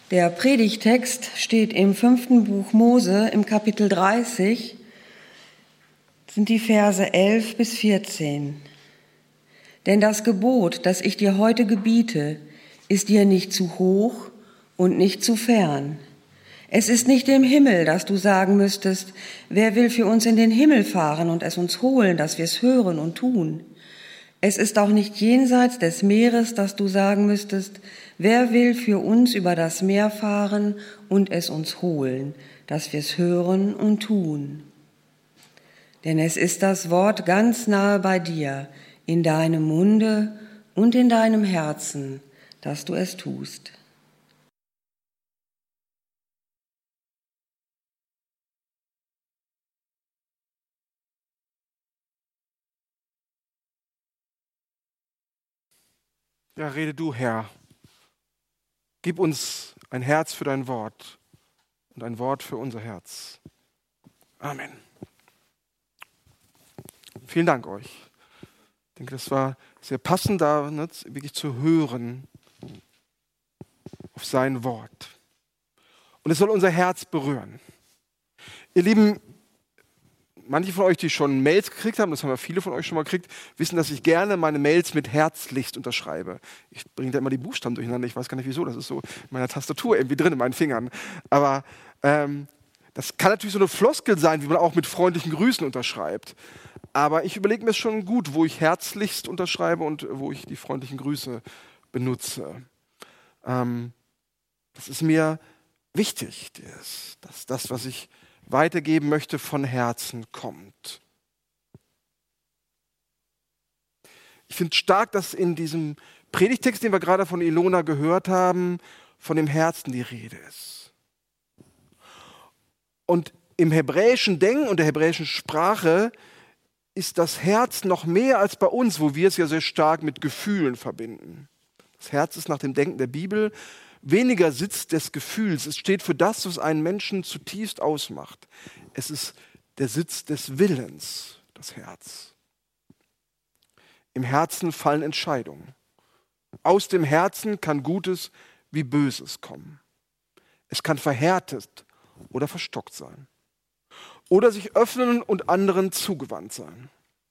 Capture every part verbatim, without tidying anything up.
Der Predigtext steht im fünften Buch Mose im Kapitel dreißig, sind die Verse elf bis vierzehn. Denn das Gebot, das ich dir heute gebiete, ist dir nicht zu hoch und nicht zu fern. Es ist nicht im Himmel, dass du sagen müsstest, wer will für uns in den Himmel fahren und es uns holen, dass wir es hören und tun. Es ist auch nicht jenseits des Meeres, dass du sagen müsstest, wer will für uns über das Meer fahren und es uns holen, dass wir es hören und tun. Denn es ist das Wort ganz nahe bei dir, in deinem Munde und in deinem Herzen, dass du es tust. Ja, rede du, Herr. Gib uns ein Herz für dein Wort und ein Wort für unser Herz. Amen. Vielen Dank euch. Ich denke, das war sehr passend, da ne, wirklich zu hören auf sein Wort. Und es soll unser Herz berühren. Ihr Lieben, manche von euch, die schon Mails gekriegt haben, das haben ja viele von euch schon mal gekriegt, wissen, dass ich gerne meine Mails mit Herzlicht unterschreibe. Ich bringe da immer die Buchstaben durcheinander, ich weiß gar nicht wieso, das ist so in meiner Tastatur irgendwie drin, in meinen Fingern. Aber ähm, das kann natürlich so eine Floskel sein, wie man auch mit freundlichen Grüßen unterschreibt. Aber ich überlege mir schon gut, wo ich Herzlichst unterschreibe und wo ich die freundlichen Grüße benutze. Ähm, das ist mir wichtig, dass, dass das, was ich weitergeben möchte, von Herzen kommt. Ich finde stark, dass in diesem Predigtext, den wir gerade von Ilona gehört haben, von dem Herzen die Rede ist. Und im hebräischen Denken und der hebräischen Sprache ist das Herz noch mehr als bei uns, wo wir es ja sehr stark mit Gefühlen verbinden. Das Herz ist nach dem Denken der Bibel weniger Sitz des Gefühls. Es steht für das, was einen Menschen zutiefst ausmacht. Es ist der Sitz des Willens, das Herz. Im Herzen fallen Entscheidungen. Aus dem Herzen kann Gutes wie Böses kommen. Es kann verhärtet oder verstockt sein. Oder sich öffnen und anderen zugewandt sein.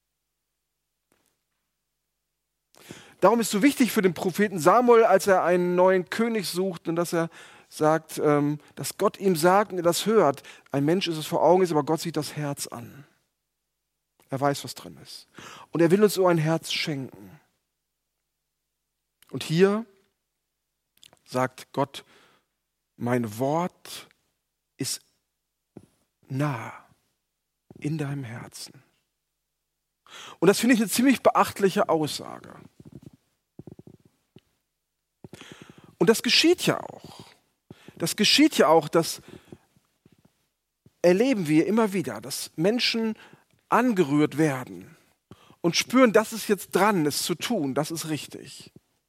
Darum ist es so wichtig für den Propheten Samuel, als er einen neuen König sucht und dass er sagt, ähm, dass Gott ihm sagt und er das hört. Ein Mensch ist es vor Augen, ist, aber Gott sieht das Herz an. Er weiß, was drin ist. Und er will uns so ein Herz schenken. Und hier sagt Gott, mein Wort ist nah in deinem Herzen. Und das finde ich eine ziemlich beachtliche Aussage. Und das geschieht ja auch. Das geschieht ja auch, das erleben wir immer wieder, dass Menschen angerührt werden und spüren, das ist jetzt dran, es zu tun, das ist richtig.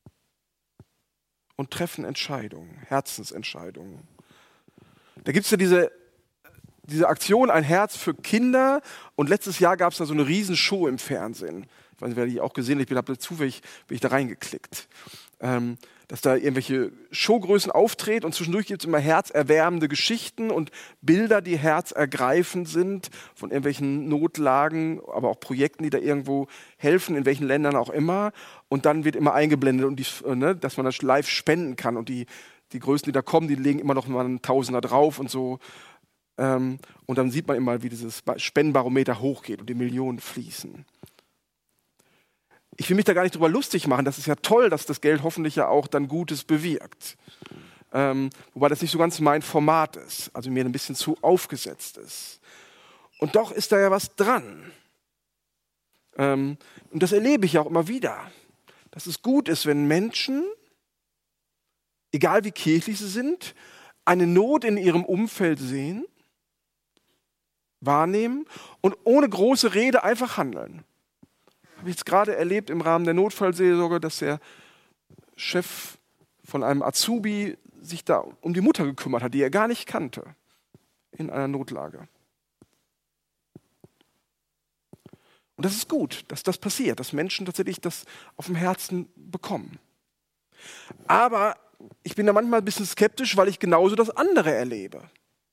Und treffen Entscheidungen, Herzensentscheidungen. Da gibt es ja diese Diese Aktion, ein Herz für Kinder. Und letztes Jahr gab es da so eine Riesenshow im Fernsehen. Ich weiß nicht, wer die auch gesehen hat, ich bin da zufällig bin ich da reingeklickt. Ähm, dass da irgendwelche Showgrößen auftreten und zwischendurch gibt es immer herzerwärmende Geschichten und Bilder, die herzergreifend sind von irgendwelchen Notlagen, aber auch Projekten, die da irgendwo helfen, in welchen Ländern auch immer. Und dann wird immer eingeblendet, und die, ne, dass man das live spenden kann. Und die, die Größen, die da kommen, die legen immer noch mal einen Tausender drauf und so. Ähm, und dann sieht man immer, wie dieses Spendenbarometer hochgeht und die Millionen fließen. Ich will mich da gar nicht drüber lustig machen. Das ist ja toll, dass das Geld hoffentlich ja auch dann Gutes bewirkt. Ähm, wobei das nicht so ganz mein Format ist, also mir ein bisschen zu aufgesetzt ist. Und doch ist da ja was dran. Ähm, und das erlebe ich auch immer wieder. Dass es gut ist, wenn Menschen, egal wie kirchlich sie sind, eine Not in ihrem Umfeld sehen, wahrnehmen und ohne große Rede einfach handeln. Habe ich jetzt gerade erlebt im Rahmen der Notfallseelsorge, dass der Chef von einem Azubi sich da um die Mutter gekümmert hat, die er gar nicht kannte, in einer Notlage. Und das ist gut, dass das passiert, dass Menschen tatsächlich das auf dem Herzen bekommen. Aber ich bin da manchmal ein bisschen skeptisch, weil ich genauso das andere erlebe.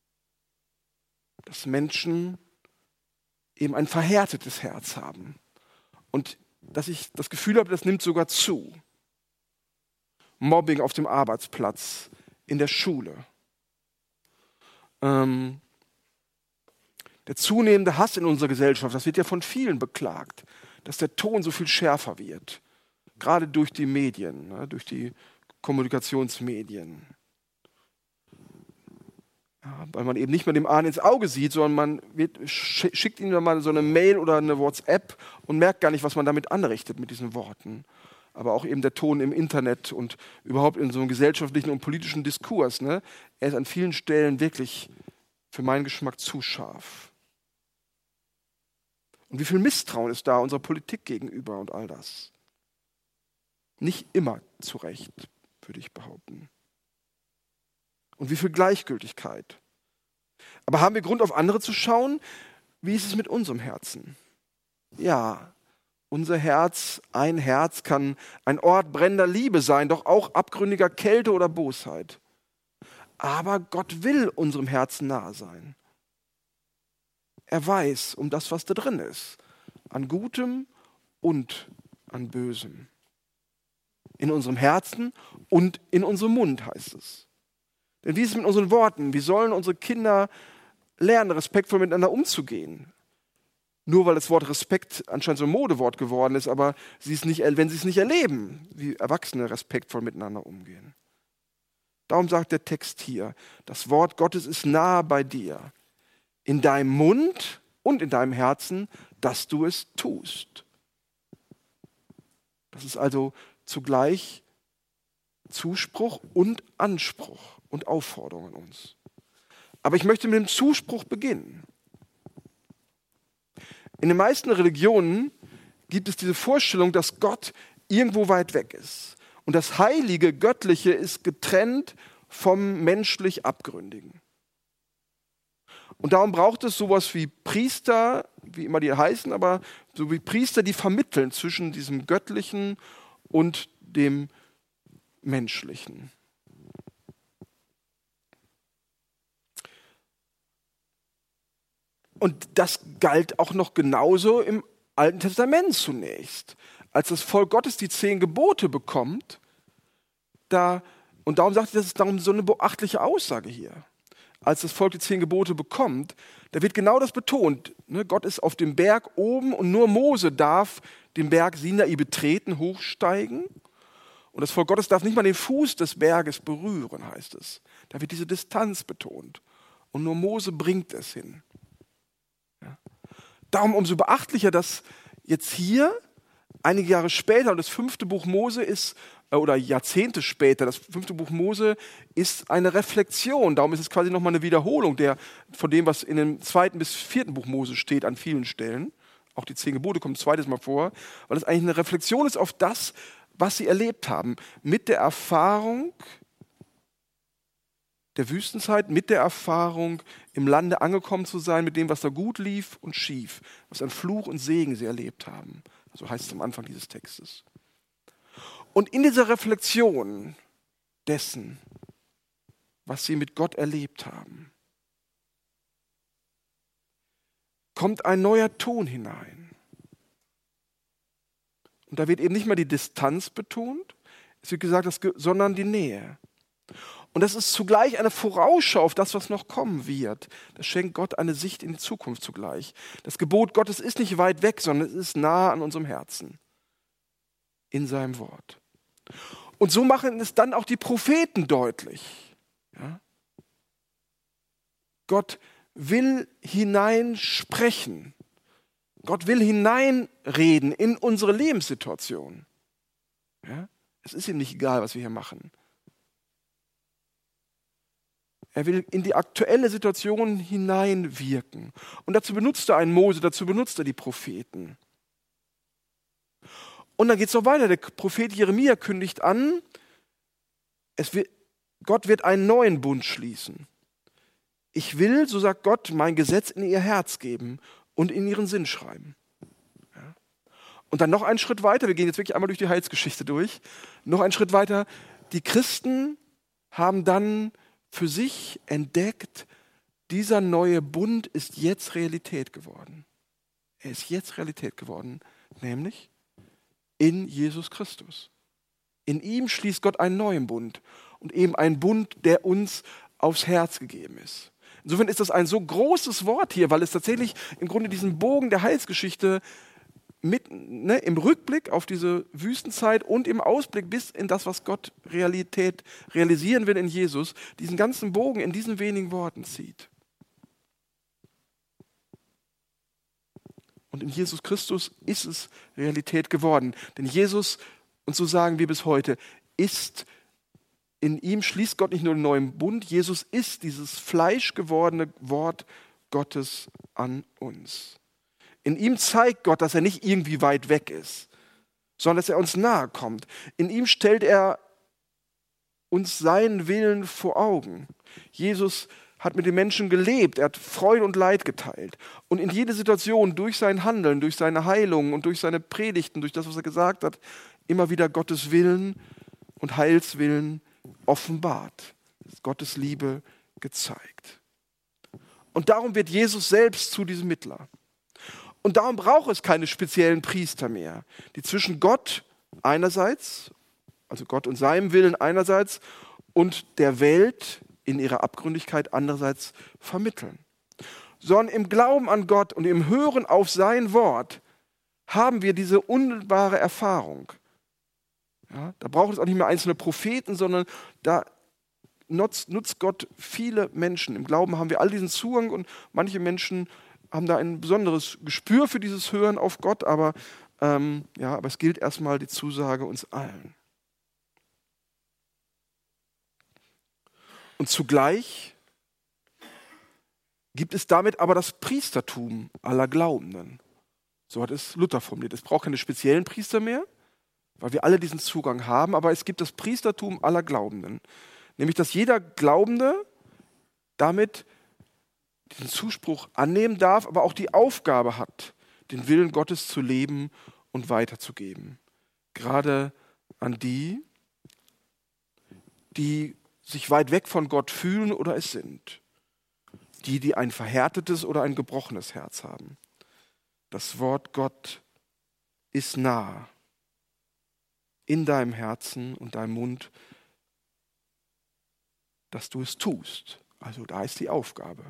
Dass Menschen eben ein verhärtetes Herz haben. Und dass ich das Gefühl habe, das nimmt sogar zu. Mobbing auf dem Arbeitsplatz, in der Schule. Ähm, der zunehmende Hass in unserer Gesellschaft, das wird ja von vielen beklagt, dass der Ton so viel schärfer wird. Gerade durch die Medien, ne, durch die Kommunikationsmedien. Ja, weil man eben nicht mehr dem Ahnen ins Auge sieht, sondern man wird, schickt ihm dann mal so eine Mail oder eine WhatsApp und merkt gar nicht, was man damit anrichtet mit diesen Worten. Aber auch eben der Ton im Internet und überhaupt in so einem gesellschaftlichen und politischen Diskurs. Ne? Er ist an vielen Stellen wirklich für meinen Geschmack zu scharf. Und wie viel Misstrauen ist da unserer Politik gegenüber und all das? Nicht immer zu Recht, würde ich behaupten. Und wie viel Gleichgültigkeit. Aber haben wir Grund, auf andere zu schauen? Wie ist es mit unserem Herzen? Ja, unser Herz, ein Herz kann ein Ort brennender Liebe sein, doch auch abgründiger Kälte oder Bosheit. Aber Gott will unserem Herzen nahe sein. Er weiß um das, was da drin ist, an Gutem und an Bösem. In unserem Herzen und in unserem Mund, heißt es. Denn wie ist es mit unseren Worten? Wie sollen unsere Kinder lernen, respektvoll miteinander umzugehen? Nur weil das Wort Respekt anscheinend so ein Modewort geworden ist, aber sie es nicht, wenn sie es nicht erleben, wie Erwachsene respektvoll miteinander umgehen. Darum sagt der Text hier, das Wort Gottes ist nahe bei dir, in deinem Mund und in deinem Herzen, dass du es tust. Das ist also zugleich Zuspruch und Anspruch und Aufforderung an uns. Aber ich möchte mit dem Zuspruch beginnen. In den meisten Religionen gibt es diese Vorstellung, dass Gott irgendwo weit weg ist. Und das Heilige, Göttliche ist getrennt vom menschlich Abgründigen. Und darum braucht es sowas wie Priester, wie immer die heißen, aber so wie Priester, die vermitteln zwischen diesem Göttlichen und dem Menschlichen. Und das galt auch noch genauso im Alten Testament zunächst. Als das Volk Gottes die zehn Gebote bekommt, da, und darum sagt ich, das ist darum so eine beachtliche Aussage hier. Als das Volk die zehn Gebote bekommt, da wird genau das betont. Ne? Gott ist auf dem Berg oben und nur Mose darf den Berg Sinai betreten, hochsteigen. Und das Volk Gottes darf nicht mal den Fuß des Berges berühren, heißt es. Da wird diese Distanz betont. Und nur Mose bringt es hin. Ja. Darum umso beachtlicher, dass jetzt hier, einige Jahre später, und das fünfte Buch Mose ist, oder Jahrzehnte später, das fünfte Buch Mose ist eine Reflexion. Darum ist es quasi nochmal eine Wiederholung der, von dem, was in dem zweiten bis vierten Buch Mose steht an vielen Stellen. Auch die zehn Gebote kommen ein zweites Mal vor, weil es eigentlich eine Reflexion ist auf das, was sie erlebt haben. Mit der Erfahrung der Wüstenzeit, mit der Erfahrung, im Lande angekommen zu sein, mit dem, was da gut lief und schief, was an Fluch und Segen sie erlebt haben. So heißt es am Anfang dieses Textes. Und in dieser Reflexion dessen, was sie mit Gott erlebt haben, kommt ein neuer Ton hinein. Und da wird eben nicht mehr die Distanz betont, es wird gesagt, sondern die Nähe. Und das ist zugleich eine Vorausschau auf das, was noch kommen wird. Das schenkt Gott eine Sicht in die Zukunft zugleich. Das Gebot Gottes ist nicht weit weg, sondern es ist nahe an unserem Herzen. In seinem Wort. Und so machen es dann auch die Propheten deutlich. Ja? Gott will hineinsprechen. Gott will hineinreden in unsere Lebenssituation. Ja? Es ist ihm nicht egal, was wir hier machen. Er will in die aktuelle Situation hineinwirken. Und dazu benutzt er einen Mose, dazu benutzt er die Propheten. Und dann geht es noch weiter. Der Prophet Jeremia kündigt an, es wird, Gott wird einen neuen Bund schließen. Ich will, so sagt Gott, mein Gesetz in ihr Herz geben und in ihren Sinn schreiben. Ja. Und dann noch einen Schritt weiter, wir gehen jetzt wirklich einmal durch die Heilsgeschichte durch, noch einen Schritt weiter, die Christen haben dann für sich entdeckt, dieser neue Bund ist jetzt Realität geworden. Er ist jetzt Realität geworden, nämlich in Jesus Christus. In ihm schließt Gott einen neuen Bund und eben einen Bund, der uns aufs Herz gegeben ist. Insofern ist das ein so großes Wort hier, weil es tatsächlich im Grunde diesen Bogen der Heilsgeschichte mit, ne, im Rückblick auf diese Wüstenzeit und im Ausblick bis in das, was Gott Realität realisieren will in Jesus, diesen ganzen Bogen in diesen wenigen Worten zieht. Und in Jesus Christus ist es Realität geworden. Denn Jesus, und so sagen wir bis heute, ist, in ihm schließt Gott nicht nur einen neuen Bund, Jesus ist dieses fleischgewordene Wort Gottes an uns. In ihm zeigt Gott, dass er nicht irgendwie weit weg ist, sondern dass er uns nahe kommt. In ihm stellt er uns seinen Willen vor Augen. Jesus hat mit den Menschen gelebt, er hat Freude und Leid geteilt. Und in jede Situation durch sein Handeln, durch seine Heilungen und durch seine Predigten, durch das, was er gesagt hat, immer wieder Gottes Willen und Heilswillen offenbart. Gottes Liebe gezeigt. Und darum wird Jesus selbst zu diesem Mittler. Und darum braucht es keine speziellen Priester mehr, die zwischen Gott einerseits, also Gott und seinem Willen einerseits, und der Welt in ihrer Abgründigkeit andererseits vermitteln. Sondern im Glauben an Gott und im Hören auf sein Wort haben wir diese unmittelbare Erfahrung. Ja, da braucht es auch nicht mehr einzelne Propheten, sondern da nutzt, nutzt Gott viele Menschen. Im Glauben haben wir all diesen Zugang und manche Menschen haben da ein besonderes Gespür für dieses Hören auf Gott, aber, ähm, ja, aber es gilt erstmal die Zusage uns allen. Und zugleich gibt es damit aber das Priestertum aller Glaubenden. So hat es Luther formuliert. Es braucht keine speziellen Priester mehr, weil wir alle diesen Zugang haben, aber es gibt das Priestertum aller Glaubenden. Nämlich, dass jeder Glaubende damit diesen Zuspruch annehmen darf, aber auch die Aufgabe hat, den Willen Gottes zu leben und weiterzugeben. Gerade an die, die sich weit weg von Gott fühlen oder es sind. Die, die ein verhärtetes oder ein gebrochenes Herz haben. Das Wort Gott ist nah in deinem Herzen und deinem Mund, dass du es tust. Also da ist die Aufgabe.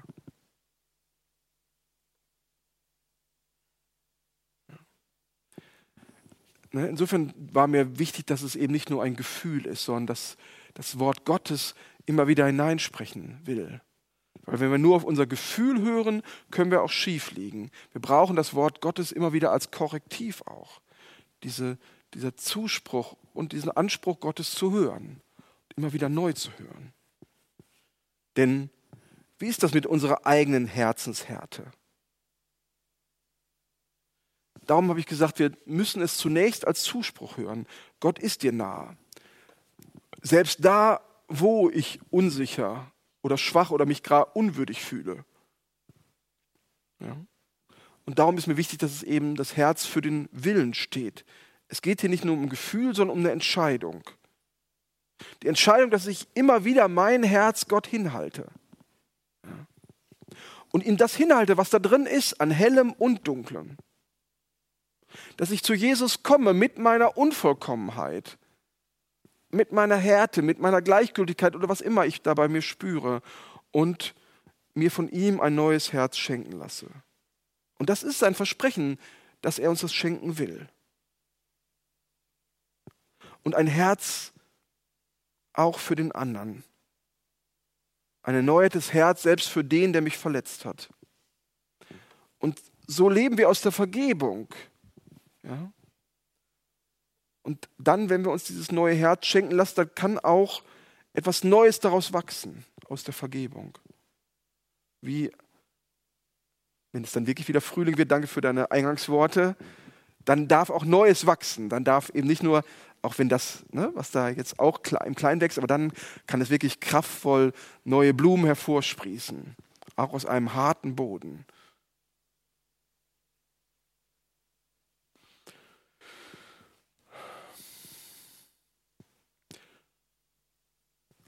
Insofern war mir wichtig, dass es eben nicht nur ein Gefühl ist, sondern dass das Wort Gottes immer wieder hineinsprechen will. Weil wenn wir nur auf unser Gefühl hören, können wir auch schief liegen. Wir brauchen das Wort Gottes immer wieder als Korrektiv auch. Diese, dieser Zuspruch und diesen Anspruch Gottes zu hören. Immer wieder neu zu hören. Denn wie ist das mit unserer eigenen Herzenshärte? Darum habe ich gesagt, wir müssen es zunächst als Zuspruch hören. Gott ist dir nahe. Selbst da, wo ich unsicher oder schwach oder mich gerade unwürdig fühle. Ja. Und darum ist mir wichtig, dass es eben das Herz für den Willen steht. Es geht hier nicht nur um ein Gefühl, sondern um eine Entscheidung. Die Entscheidung, dass ich immer wieder mein Herz Gott hinhalte. Ja. Und ihm das hinhalte, was da drin ist, an Hellem und Dunklem. Dass ich zu Jesus komme mit meiner Unvollkommenheit, mit meiner Härte, mit meiner Gleichgültigkeit oder was immer ich da bei mir spüre und mir von ihm ein neues Herz schenken lasse. Und das ist sein Versprechen, dass er uns das schenken will. Und ein Herz auch für den anderen. Ein erneuertes Herz selbst für den, der mich verletzt hat. Und so leben wir aus der Vergebung. Ja? Und dann, wenn wir uns dieses neue Herz schenken lassen, dann kann auch etwas Neues daraus wachsen, aus der Vergebung. Wie, wenn es dann wirklich wieder Frühling wird, danke für deine Eingangsworte, dann darf auch Neues wachsen. Dann darf eben nicht nur, auch wenn das, ne, was da jetzt auch im Kleinen wächst, aber dann kann es wirklich kraftvoll neue Blumen hervorsprießen. Auch aus einem harten Boden.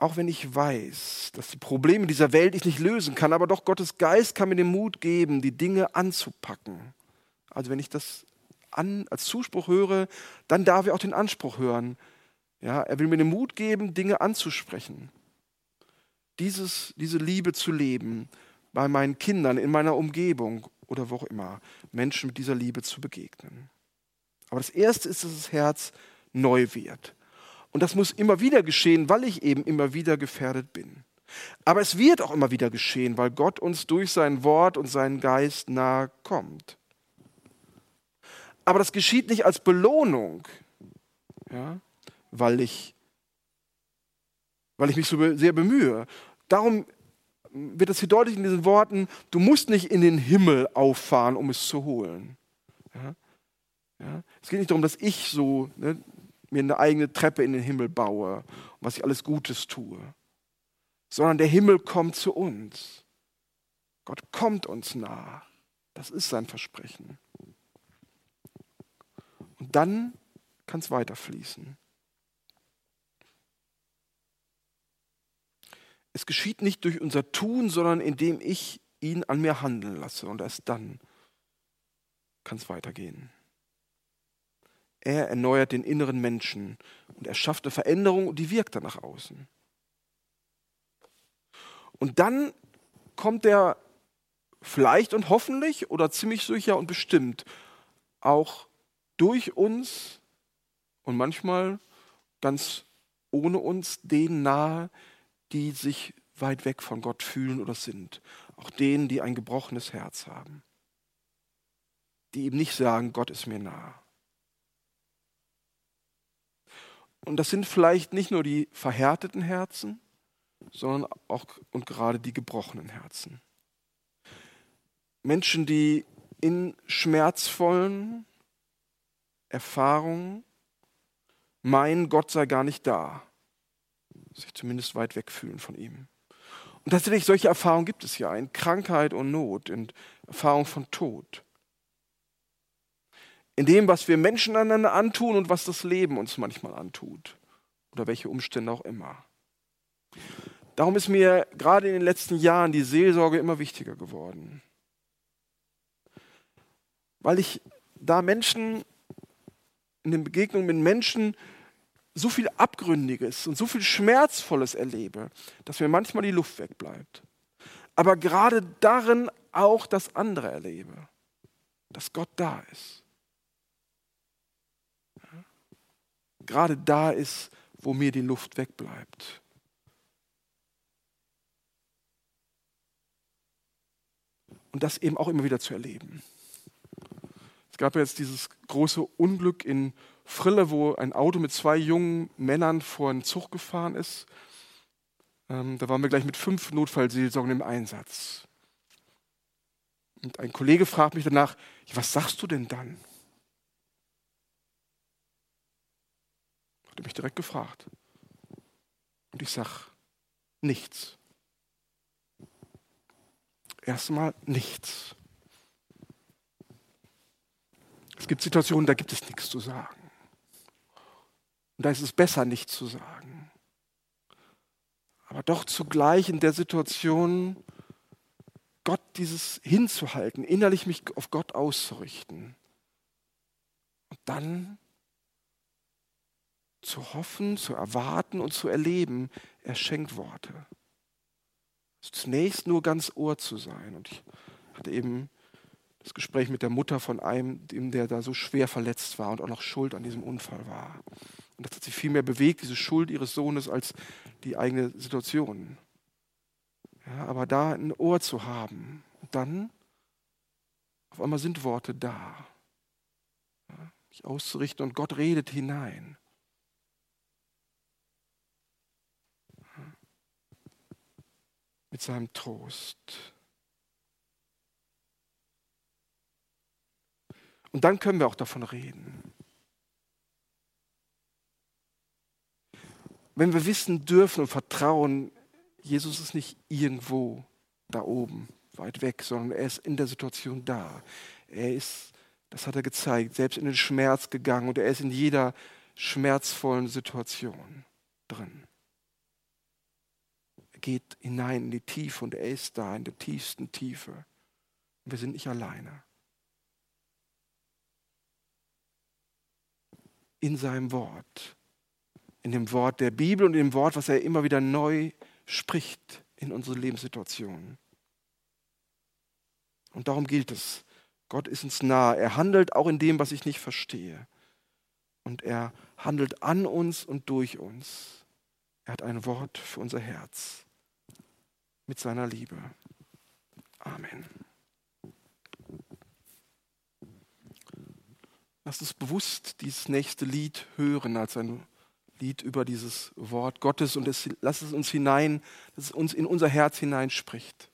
auch wenn ich weiß, dass die Probleme dieser Welt ich nicht lösen kann, aber doch Gottes Geist kann mir den Mut geben, die Dinge anzupacken. Also wenn ich das an, als Zuspruch höre, dann darf ich auch den Anspruch hören. Ja, er will mir den Mut geben, Dinge anzusprechen. Dieses, diese Liebe zu leben, bei meinen Kindern, in meiner Umgebung oder wo auch immer, Menschen mit dieser Liebe zu begegnen. Aber das Erste ist, dass das Herz neu wird. Und das muss immer wieder geschehen, weil ich eben immer wieder gefährdet bin. Aber es wird auch immer wieder geschehen, weil Gott uns durch sein Wort und seinen Geist nahe kommt. Aber das geschieht nicht als Belohnung, ja, weil ich, weil ich mich so sehr bemühe. Darum wird es hier deutlich in diesen Worten, du musst nicht in den Himmel auffahren, um es zu holen. Ja? Ja? Es geht nicht darum, dass ich so ne, mir eine eigene Treppe in den Himmel baue und was ich alles Gutes tue, sondern der Himmel kommt zu uns. Gott kommt uns nah. Das ist sein Versprechen. Und dann kann es weiterfließen. Es geschieht nicht durch unser Tun, sondern indem ich ihn an mir handeln lasse. Und erst dann kann es weitergehen. Er erneuert den inneren Menschen und er schafft eine Veränderung und die wirkt dann nach außen. Und dann kommt er vielleicht und hoffentlich oder ziemlich sicher und bestimmt auch durch uns und manchmal ganz ohne uns denen nahe, die sich weit weg von Gott fühlen oder sind. Auch denen, die ein gebrochenes Herz haben. Die eben nicht sagen, Gott ist mir nah. Und das sind vielleicht nicht nur die verhärteten Herzen, sondern auch und gerade die gebrochenen Herzen. Menschen, die in schmerzvollen Erfahrungen meinen, Gott sei gar nicht da. Sich zumindest weit weg fühlen von ihm. Und tatsächlich, solche Erfahrungen gibt es ja in Krankheit und Not, in Erfahrung von Tod. In dem, was wir Menschen einander antun und was das Leben uns manchmal antut. Oder welche Umstände auch immer. Darum ist mir gerade in den letzten Jahren die Seelsorge immer wichtiger geworden. Weil ich da Menschen, in den Begegnungen mit Menschen, so viel Abgründiges und so viel Schmerzvolles erlebe, dass mir manchmal die Luft wegbleibt. Aber gerade darin auch das andere erlebe, dass Gott da ist. Ja? Gerade da ist, wo mir die Luft wegbleibt. Und das eben auch immer wieder zu erleben. Es gab ja jetzt dieses große Unglück in Frille, wo ein Auto mit zwei jungen Männern vor einen Zug gefahren ist. Ähm, da waren wir gleich mit fünf Notfallseelsorgern im Einsatz. Und ein Kollege fragt mich danach, was sagst du denn dann? Hat er mich direkt gefragt. Und ich sage, nichts. Erstmal nichts. Es gibt Situationen, da gibt es nichts zu sagen. Und da ist es besser, nichts zu sagen. Aber doch zugleich in der Situation, Gott dieses hinzuhalten, innerlich mich auf Gott auszurichten. Und dann zu hoffen, zu erwarten und zu erleben, er schenkt Worte. Zunächst nur ganz Ohr zu sein. Und ich hatte eben das Gespräch mit der Mutter von einem, dem der da so schwer verletzt war und auch noch schuld an diesem Unfall war. Und das hat sie viel mehr bewegt, diese Schuld ihres Sohnes, als die eigene Situation. Ja, aber da ein Ohr zu haben, und dann auf einmal sind Worte da. Ja, mich auszurichten und Gott redet hinein. Ja, mit seinem Trost. Und dann können wir auch davon reden. Wenn wir wissen dürfen und vertrauen, Jesus ist nicht irgendwo da oben, weit weg, sondern er ist in der Situation da. Er ist, das hat er gezeigt, selbst in den Schmerz gegangen und er ist in jeder schmerzvollen Situation drin. geht hinein in die Tiefe und er ist da in der tiefsten Tiefe. Und wir sind nicht alleine. In seinem Wort, in dem Wort der Bibel und in dem Wort, was er immer wieder neu spricht in unsere Lebenssituationen. Und darum gilt es. Gott ist uns nah. Er handelt auch in dem, was ich nicht verstehe. Und er handelt an uns und durch uns. Er hat ein Wort für unser Herz mit seiner Liebe. Amen. Lasst uns bewusst dieses nächste Lied hören als ein Lied über dieses Wort Gottes und es, lasst es uns hinein, dass es uns in unser Herz hineinspricht.